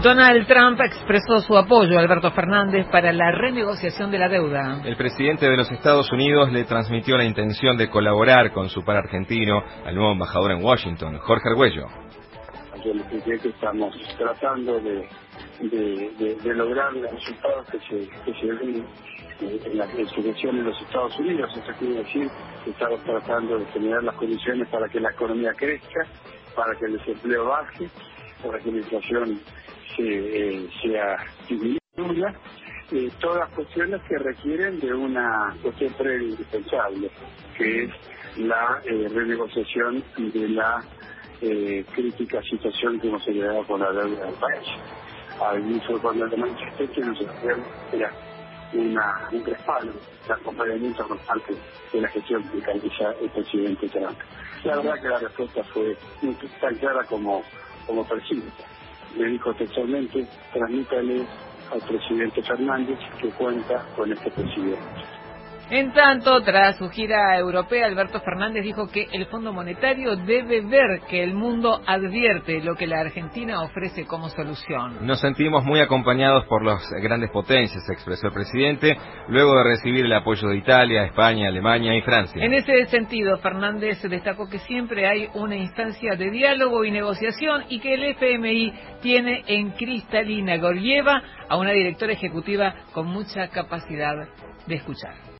Donald Trump expresó su apoyo a Alberto Fernández para la renegociación de la deuda. El presidente de los Estados Unidos le transmitió la intención de colaborar con su par argentino al nuevo embajador en Washington, Jorge Argüello. Yo le dije que estamos tratando de lograr los resultados que se ven en la situación en los Estados Unidos. Eso quiere decir que estamos tratando de generar las condiciones para que la economía crezca, para que el desempleo baje, para que la inflación sea disminuida, todas cuestiones que requieren de una cuestión previa indispensable, que es la renegociación de la crítica situación que hemos heredado con la deuda del país. Allí fue cuando le manifesté que nosotros era un respaldo, un acompañamiento constante de la gestión que realiza el presidente Trump. La verdad que la respuesta fue tan clara como presidente. Le dijo textualmente: transmítale al presidente Fernández que cuenta con este presidente. En tanto, tras su gira europea, Alberto Fernández dijo que el Fondo Monetario debe ver que el mundo advierte lo que la Argentina ofrece como solución. Nos sentimos muy acompañados por las grandes potencias, expresó el presidente, luego de recibir el apoyo de Italia, España, Alemania y Francia. En ese sentido, Fernández destacó que siempre hay una instancia de diálogo y negociación y que el FMI tiene en Kristalina Georgieva a una directora ejecutiva con mucha capacidad de escuchar.